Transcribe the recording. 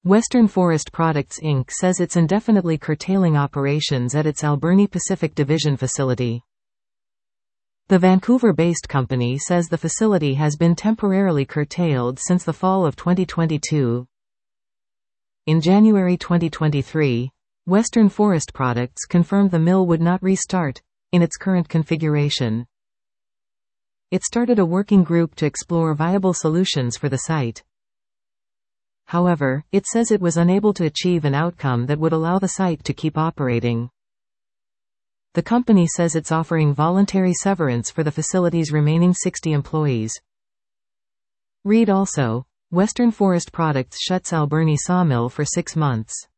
Western Forest Products Inc. says it's indefinitely curtailing operations at its Alberni Pacific Division facility. The Vancouver-based company says the facility has been temporarily curtailed since the fall of 2022. In January 2023, Western Forest Products confirmed the mill would not restart in its current configuration. It started a working group to explore viable solutions for the site. However, it says it was unable to achieve an outcome that would allow the site to keep operating. The company says it's offering voluntary severance for the facility's remaining 60 employees. Read also, Western Forest Products shuts Alberni sawmill for 6 months.